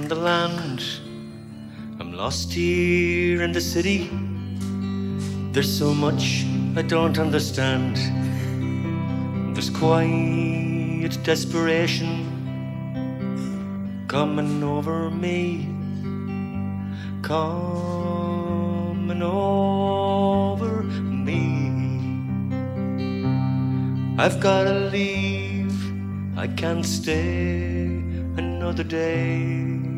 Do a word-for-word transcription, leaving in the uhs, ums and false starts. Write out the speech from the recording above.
from the land. I'm lost here in the city. There's so much I don't understand. There's quiet desperation coming over me, coming over me. I've gotta leave, I can't stay another day.